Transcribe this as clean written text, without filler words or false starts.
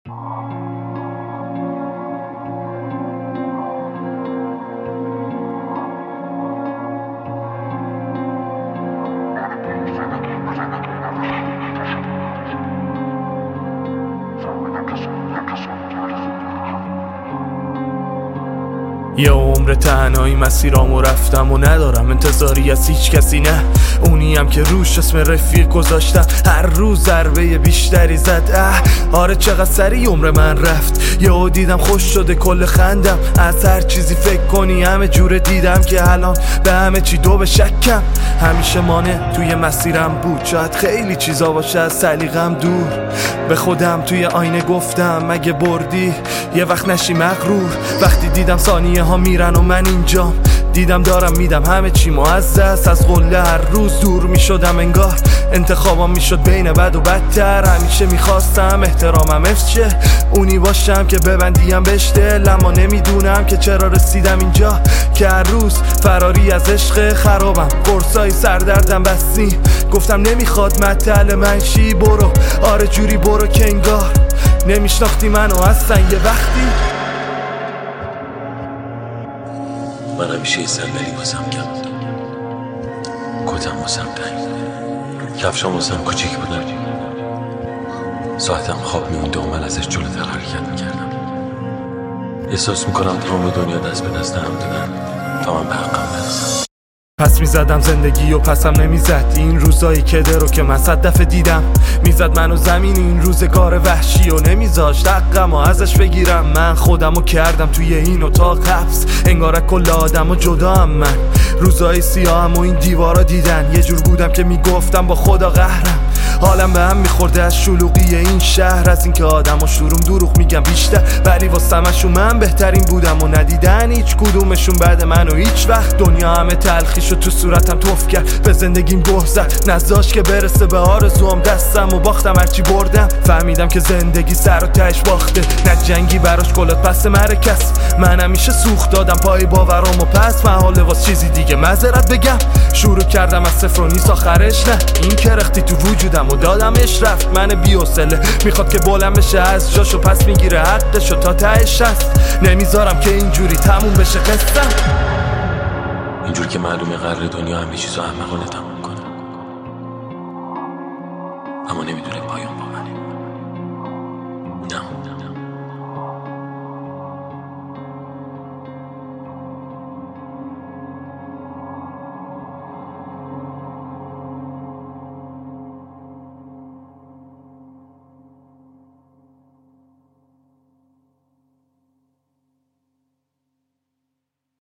یه عمر تنهایی مسیرامو رفتم و ندارم انتظاری از هیچ کسی، نه اونیم که روش اسم رفیق گذاشتم. هر روز ضربه بیشتری زد. آره چقدر سریع عمر من رفت. یهو دیدم خوش شده کل خندم. از هر چیزی فکر کنی همه جوره دیدم که الان به همه چی دو به شکم. همیشه مانع توی مسیرم بود، شاید خیلی چیزا باشه از سلیقم دور. به خودم توی آینه گفتم مگه بردی یه وقت نشی مغرور. وقتی دیدم ثانیه ها میرن و من اینجام، دیدم دارم میدم همه چی معزز. از قله هر روز دور میشدم، انگار انتخابم میشد بین بد و بدتر. همیشه میخواستم احترامم حفظ شه، اونی باشم که ببندیم بهش دل. اما نمیدونم که چرا رسیدم اینجا که هر روز فراری از عشق خرابم. قرصای سردردم بستی، گفتم نمیخواد مطل منشی. برو آره جوری برو که انگار نمیشناختی منو اصلا یه وقتی. من همیشه یه صندلی واسم کم بودم، کتم واسم تنگ، کفشام واسم کوچیک بودم، ساعتم خواب میمونده و من ازش جلوتر حرکت میکردم. احساس میکنم تمام دنیا دست به دست هم دادن تا من به حقم برسم. پس میزدم زندگی و پسم نمیزد. این روزایی که درو که من 100 دفعه دیدم، میزد منو زمین این روزگار وحشی و نمیذاشت حقمو ازش بگیرم. من خودمو کردم توی این اتاق حبس، انگار کل آدمو جدا هم. من روزای سیاهم و این دیوارا دیدن، یه جور بودم که میگفتم با خدا قهرم. حالم به هم میخورده از شلوغی این شهر، از اینکه آدمو شروم دروغ میگم بیشتر، ولی واسمشون من بهترین بودم و ندیدن هیچ کدومشون بعد منو هیچ وقت. دنیا همه تلخیشو تو صورتم توف کرد، به زندگیم گوه زد، نذاشت که برسه به آرزوام. دستم و باختم هرچی بردم، فهمیدم که زندگی سر و تهش باخته، نه جنگی براش کلات پس مرکز. من همیشه سوخت دادم پای باورام و پس محاله واس چیزی دیگه معذرت بگم. شروع کردم از صفر و نیست آخرش، نه این کرختی تو وجودم و دادمش رفت. من بی‌حوصله میخواد که بلند بشه از جاشو، پس میگیره حقشو تا تهش هست. نمیذارم که اینجوری تموم بشه قصه‌م، اینجور که معلومه قرار دنیا همه چیزو احمقانه تموم کنه، اما نمیدونه پایان با منه.